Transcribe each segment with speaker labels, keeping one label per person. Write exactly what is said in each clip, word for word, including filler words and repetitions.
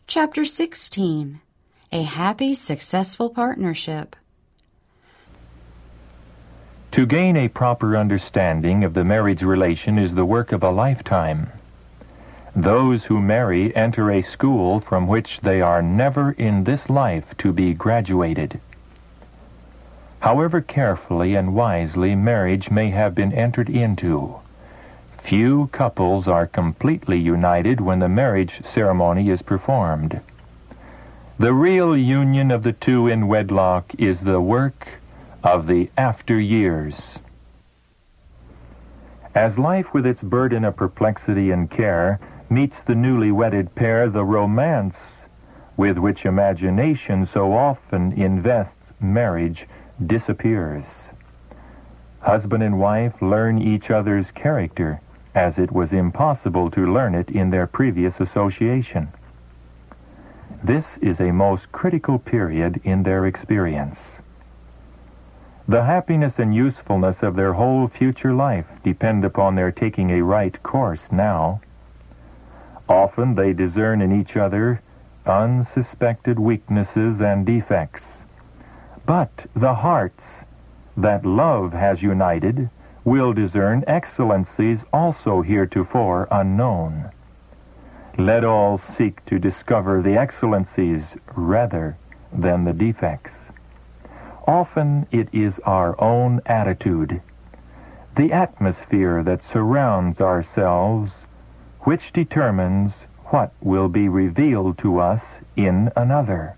Speaker 1: Chapter sixteen. A Happy, Successful Partnership.
Speaker 2: To gain a proper understanding of the marriage relation is the work of a lifetime. Those who marry enter a school from which they are never in this life to be graduated. However carefully and wisely marriage may have been entered into, few couples are completely united when the marriage ceremony is performed. The real union of the two in wedlock is the work of the after years. As life with its burden of perplexity and care meets the newly wedded pair, the romance with which imagination so often invests marriage disappears. Husband and wife learn each other's character as it was impossible to learn it in their previous association. This is a most critical period in their experience. The happiness and usefulness of their whole future life depend upon their taking a right course now. Often they discern in each other unsuspected weaknesses and defects. But the hearts that love has united will discern excellencies also heretofore unknown. Let all seek to discover the excellencies rather than the defects. Often it is our own attitude, the atmosphere that surrounds ourselves, which determines what will be revealed to us in another.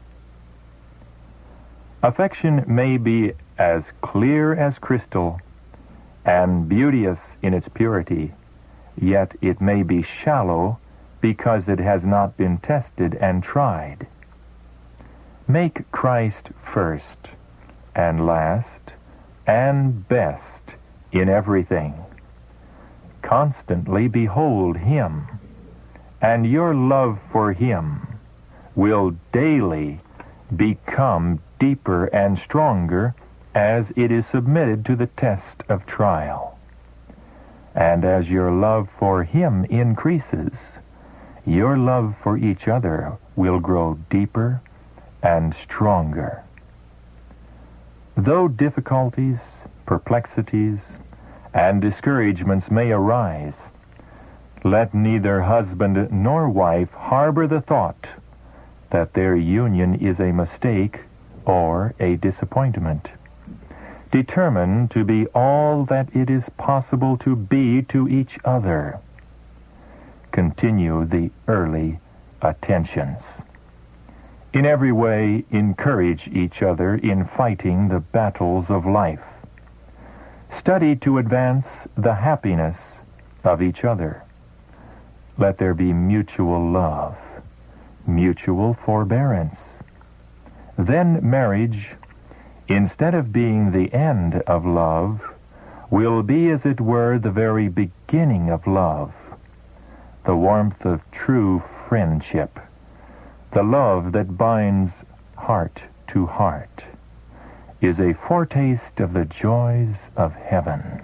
Speaker 2: Affection may be as clear as crystal and beauteous in its purity, yet it may be shallow because it has not been tested and tried. Make Christ first and last and best in everything. Constantly behold Him, and your love for Him will daily become deeper and stronger as it is submitted to the test of trial. And as your love for Him increases, your love for each other will grow deeper and stronger. Though difficulties, perplexities, and discouragements may arise, let neither husband nor wife harbor the thought that their union is a mistake or a disappointment. Determine to be all that it is possible to be to each other. Continue the early attentions. In every way, encourage each other in fighting the battles of life. Study to advance the happiness of each other. Let there be mutual love, mutual forbearance. Then marriage, instead of being the end of love, will be, as it were, the very beginning of love, the warmth of true friendship, the love that binds heart to heart, is a foretaste of the joys of heaven.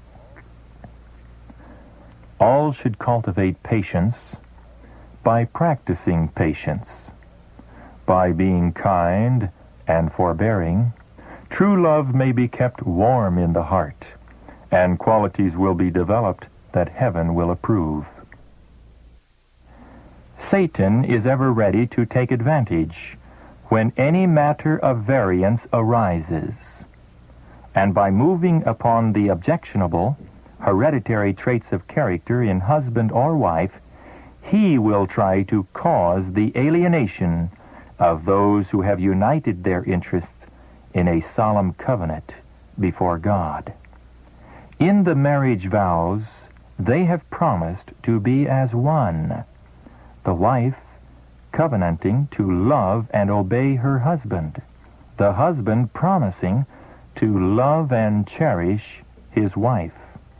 Speaker 2: All should cultivate patience by practicing patience. By being kind and forbearing, true love may be kept warm in the heart, and qualities will be developed that heaven will approve. Satan is ever ready to take advantage when any matter of variance arises, and by moving upon the objectionable, hereditary traits of character in husband or wife, he will try to cause the alienation of those who have united their interests in a solemn covenant before God. In the marriage vows, they have promised to be as one, the wife covenanting to love and obey her husband, the husband promising to love and cherish his wife.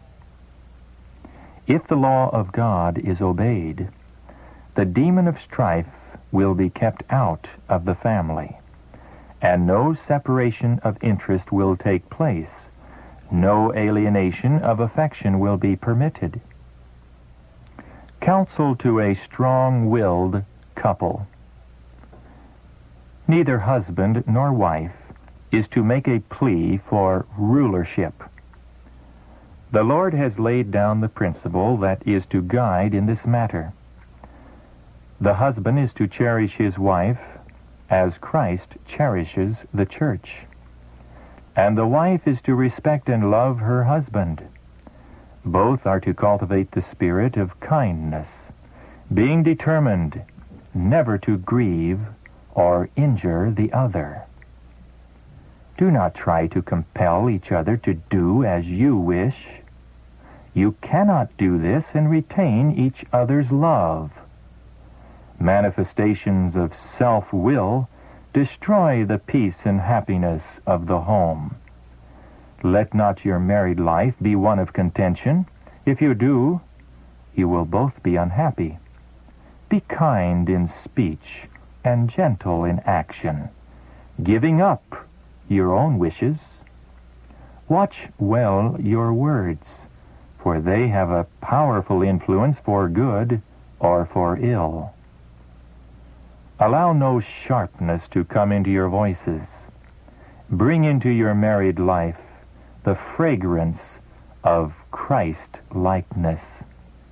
Speaker 2: If the law of God is obeyed, the demon of strife will be kept out of the family, and no separation of interest will take place. No alienation of affection will be permitted. Counsel to a strong-willed, couple. Neither husband nor wife is to make a plea for rulership. The Lord has laid down the principle that is to guide in this matter. The husband is to cherish his wife as Christ cherishes the church, and the wife is to respect and love her husband. Both are to cultivate the spirit of kindness, being determined never to grieve or injure the other. Do not try to compel each other to do as you wish. You cannot do this and retain each other's love. Manifestations of self-will destroy the peace and happiness of the home. Let not your married life be one of contention. If you do, you will both be unhappy. Be kind in speech and gentle in action, giving up your own wishes. Watch well your words, for they have a powerful influence for good or for ill. Allow no sharpness to come into your voices. Bring into your married life the fragrance of Christ-likeness.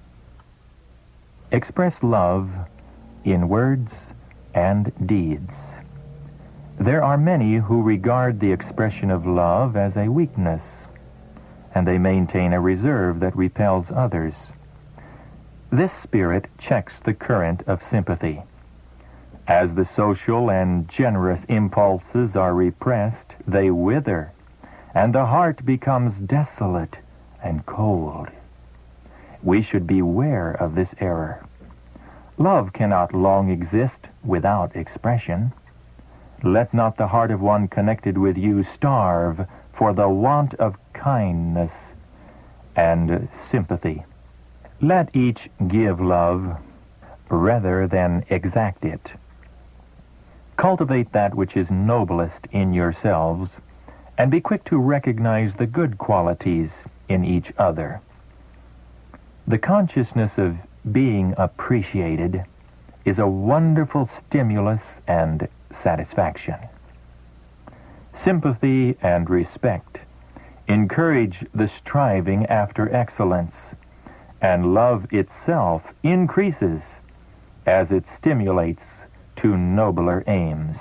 Speaker 2: Express love in words and deeds. There are many who regard the expression of love as a weakness, and they maintain a reserve that repels others. This spirit checks the current of sympathy. As the social and generous impulses are repressed, they wither, and the heart becomes desolate and cold. We should beware of this error. Love cannot long exist without expression. Let not the heart of one connected with you starve for the want of kindness and sympathy. Let each give love rather than exact it. Cultivate that which is noblest in yourselves, and be quick to recognize the good qualities in each other. The consciousness of being appreciated is a wonderful stimulus and satisfaction. Sympathy and respect encourage the striving after excellence, and love itself increases as it stimulates to nobler aims.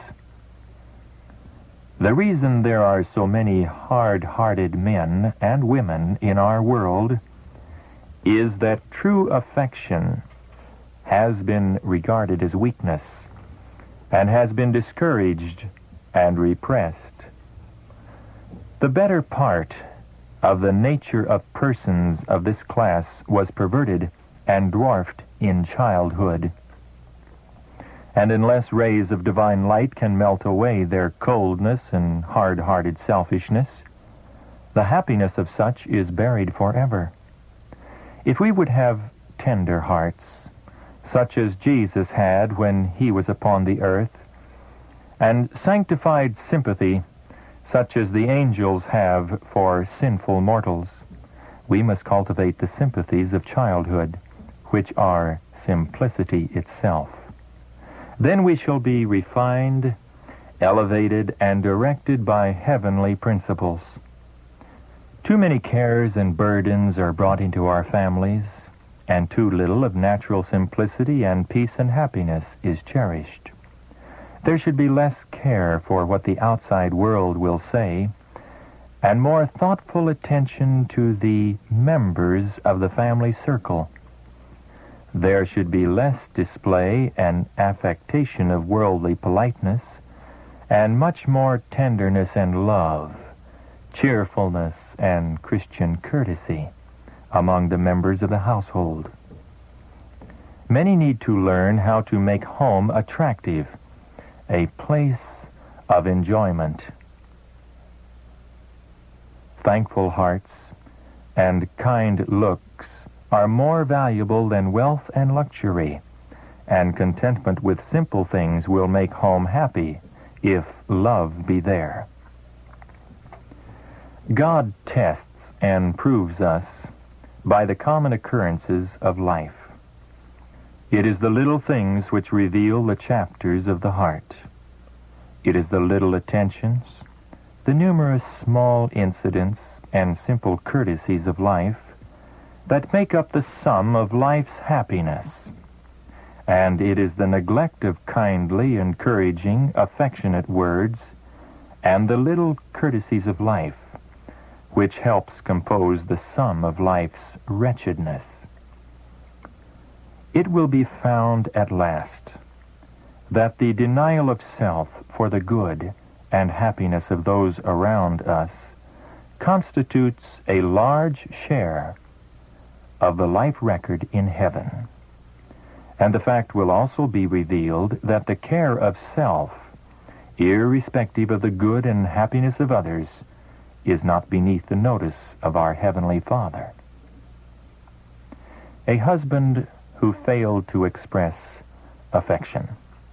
Speaker 2: The reason there are so many hard-hearted men and women in our world is that true affection has been regarded as weakness and has been discouraged and repressed. The better part of the nature of persons of this class was perverted and dwarfed in childhood. And unless rays of divine light can melt away their coldness and hard-hearted selfishness, the happiness of such is buried forever. If we would have tender hearts, such as Jesus had when he was upon the earth, and sanctified sympathy, such as the angels have for sinful mortals, we must cultivate the sympathies of childhood, which are simplicity itself. Then we shall be refined, elevated, and directed by heavenly principles. Too many cares and burdens are brought into our families, and too little of natural simplicity and peace and happiness is cherished. There should be less care for what the outside world will say, and more thoughtful attention to the members of the family circle. There should be less display and affectation of worldly politeness, and much more tenderness and love, cheerfulness and Christian courtesy among the members of the household. Many need to learn how to make home attractive, a place of enjoyment. Thankful hearts and kind looks are more valuable than wealth and luxury, and contentment with simple things will make home happy if love be there. God tests and proves us by the common occurrences of life. It is the little things which reveal the chapters of the heart. It is the little attentions, the numerous small incidents and simple courtesies of life that make up the sum of life's happiness. And it is the neglect of kindly, encouraging, affectionate words and the little courtesies of life which helps compose the sum of life's wretchedness. It will be found at last that the denial of self for the good and happiness of those around us constitutes a large share of the life record in heaven. And the fact will also be revealed that the care of self, irrespective of the good and happiness of others, is not beneath the notice of our Heavenly Father. A husband who failed to express affection.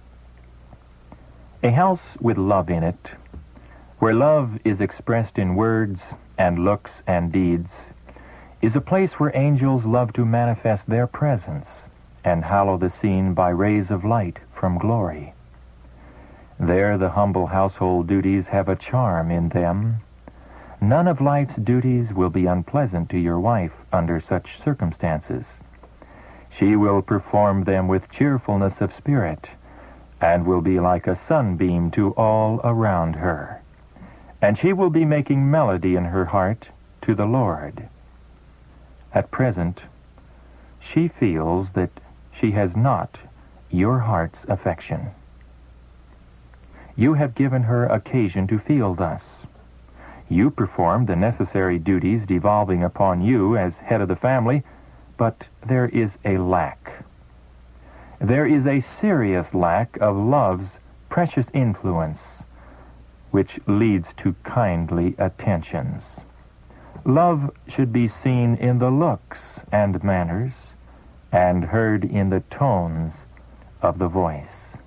Speaker 2: A house with love in it, where love is expressed in words and looks and deeds, is a place where angels love to manifest their presence and hallow the scene by rays of light from glory. There the humble household duties have a charm in them. None of life's duties will be unpleasant to your wife under such circumstances. She will perform them with cheerfulness of spirit, and will be like a sunbeam to all around her. And she will be making melody in her heart to the Lord. At present, she feels that she has not your heart's affection. You have given her occasion to feel thus. You perform the necessary duties devolving upon you as head of the family, but there is a lack. There is a serious lack of love's precious influence, which leads to kindly attentions. Love should be seen in the looks and manners, and heard in the tones of the voice.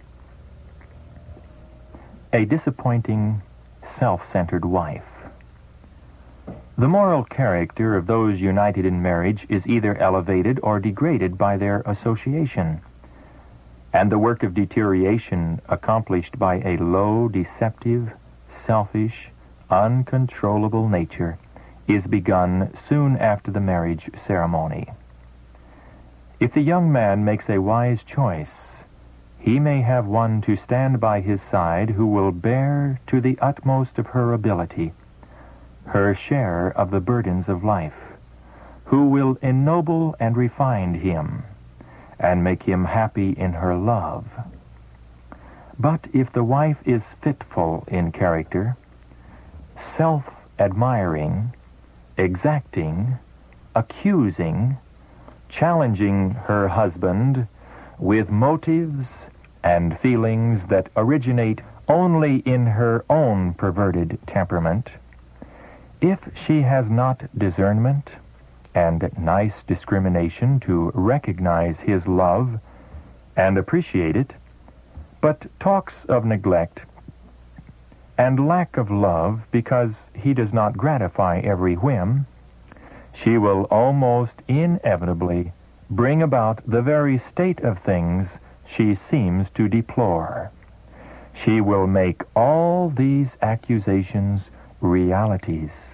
Speaker 2: A disappointing, self-centered wife. The moral character of those united in marriage is either elevated or degraded by their association, and the work of deterioration accomplished by a low, deceptive, selfish, uncontrollable nature is begun soon after the marriage ceremony. If the young man makes a wise choice, he may have one to stand by his side who will bear to the utmost of her ability her share of the burdens of life, who will ennoble and refine him, and make him happy in her love. But if the wife is fitful in character, self-admiring, exacting, accusing, challenging her husband with motives and feelings that originate only in her own perverted temperament, if she has not discernment and nice discrimination to recognize his love and appreciate it, but talks of neglect and lack of love because he does not gratify every whim, she will almost inevitably bring about the very state of things she seems to deplore. She will make all these accusations realities.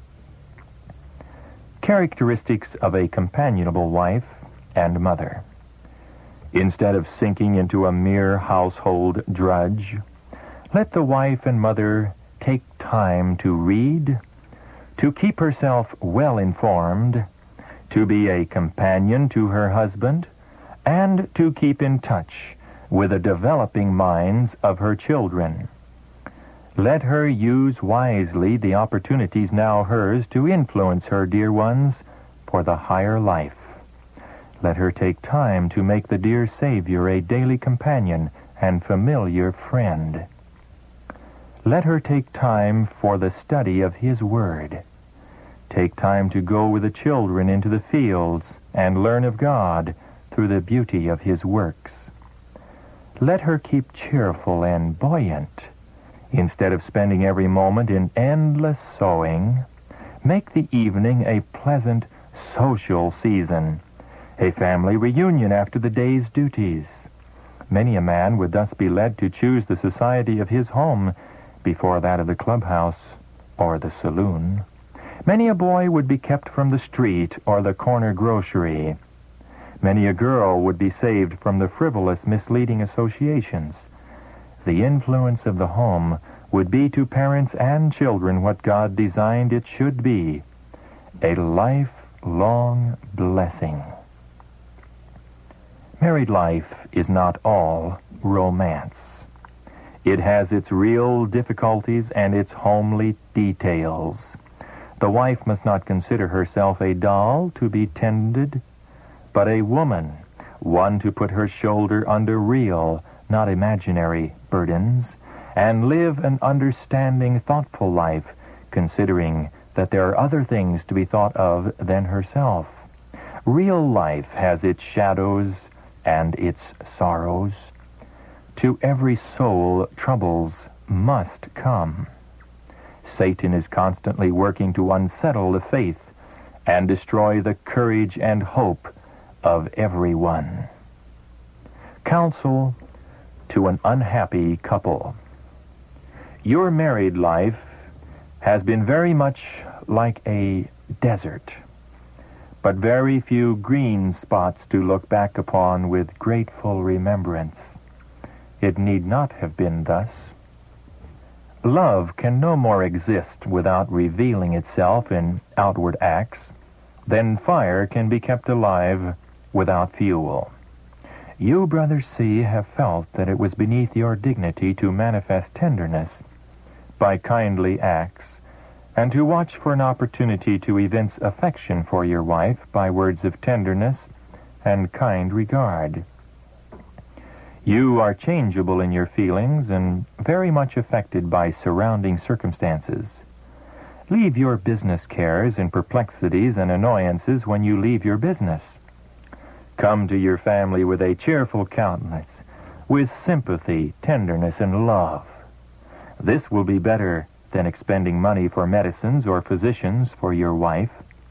Speaker 2: Characteristics of a companionable wife and mother. Instead of sinking into a mere household drudge, let the wife and mother take time to read, to keep herself well informed, to be a companion to her husband, and to keep in touch with the developing minds of her children. Let her use wisely the opportunities now hers to influence her dear ones for the higher life. Let her take time to make the dear Savior a daily companion and familiar friend. Let her take time for the study of His Word. Take time to go with the children into the fields and learn of God through the beauty of His works. Let her keep cheerful and buoyant. Instead of spending every moment in endless sewing, make the evening a pleasant social season, a family reunion after the day's duties. Many a man would thus be led to choose the society of his home before that of the clubhouse or the saloon. Many a boy would be kept from the street or the corner grocery. Many a girl would be saved from the frivolous, misleading associations. The influence of the home would be to parents and children what God designed it should be, a lifelong blessing. Married life is not all romance. It has its real difficulties and its homely details. The wife must not consider herself a doll to be tended, but a woman, one to put her shoulder under real, not imaginary, burdens, and live an understanding, thoughtful life, considering that there are other things to be thought of than herself. Real life has its shadows and its sorrows. To every soul, troubles must come. Satan is constantly working to unsettle the faith and destroy the courage and hope of everyone. Counsel to an unhappy couple. Your married life has been very much like a desert, but very few green spots to look back upon with grateful remembrance. It need not have been thus. Love can no more exist without revealing itself in outward acts than fire can be kept alive without fuel. You, Brother C., have felt that it was beneath your dignity to manifest tenderness by kindly acts, and to watch for an opportunity to evince affection for your wife by words of tenderness and kind regard. You are changeable in your feelings and very much affected by surrounding circumstances. Leave your business cares and perplexities and annoyances when you leave your business. Come to your family with a cheerful countenance, with sympathy, tenderness, and love. This will be better than expending money for medicines or physicians for your wife.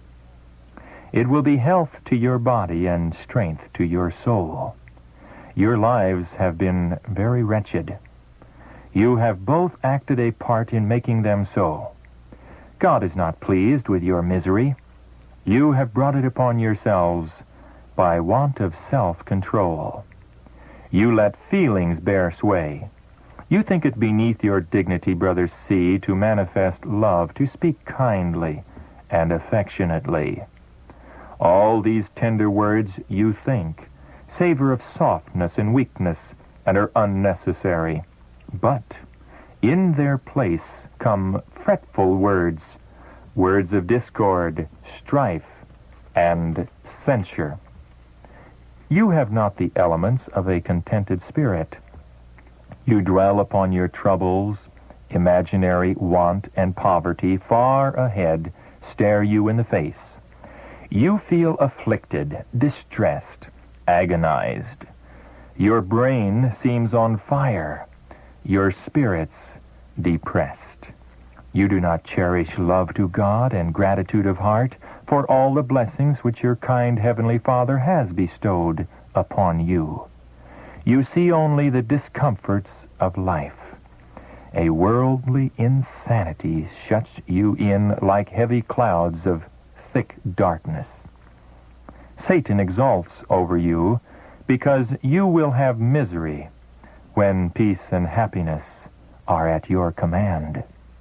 Speaker 2: It will be health to your body and strength to your soul. Your lives have been very wretched. You have both acted a part in making them so. God is not pleased with your misery. You have brought it upon yourselves by want of self-control. You let feelings bear sway. You think it beneath your dignity, Brother C., to manifest love, to speak kindly and affectionately. All these tender words, you think, savor of softness and weakness and are unnecessary. But in their place come fretful words, words of discord, strife, and censure. You have not the elements of a contented spirit. You dwell upon your troubles, imaginary want and poverty far ahead stare you in the face. You feel afflicted, distressed, agonized. Your brain seems on fire, your spirits depressed. You do not cherish love to God and gratitude of heart for all the blessings which your kind Heavenly Father has bestowed upon you. You see only the discomforts of life. A worldly insanity shuts you in like heavy clouds of thick darkness. Satan exalts over you because you will have misery when peace and happiness are at your command.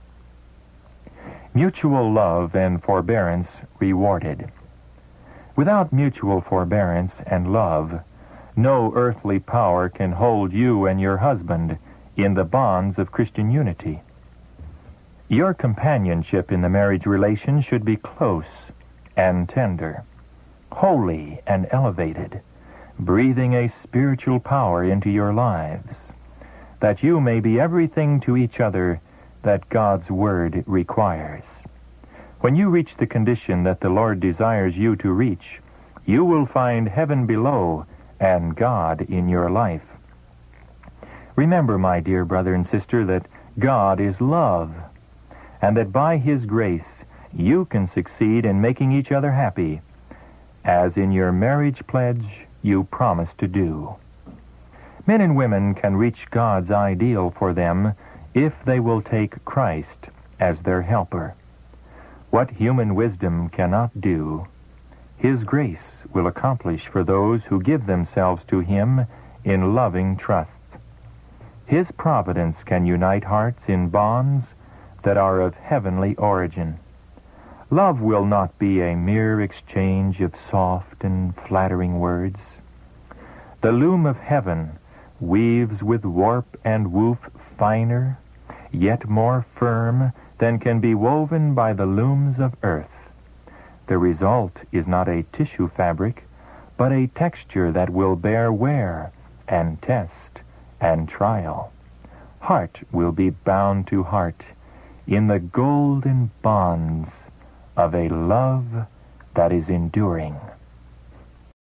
Speaker 2: Mutual love and forbearance rewarded. Without mutual forbearance and love, no earthly power can hold you and your husband in the bonds of Christian unity. Your companionship in the marriage relation should be close and tender, holy and elevated, breathing a spiritual power into your lives, that you may be everything to each other that God's Word requires. When you reach the condition that the Lord desires you to reach, you will find heaven below and God in your life. Remember, my dear brother and sister, that God is love, and that by His grace you can succeed in making each other happy, as in your marriage pledge you promise to do. Men and women can reach God's ideal for them if they will take Christ as their helper. What human wisdom cannot do, His grace will accomplish for those who give themselves to Him in loving trust. His providence can unite hearts in bonds that are of heavenly origin. Love will not be a mere exchange of soft and flattering words. The loom of heaven weaves with warp and woof finer, yet more firm than can be woven by the looms of earth. The result is not a tissue fabric, but a texture that will bear wear and test and trial. Heart will be bound to heart in the golden bonds of a love that is enduring.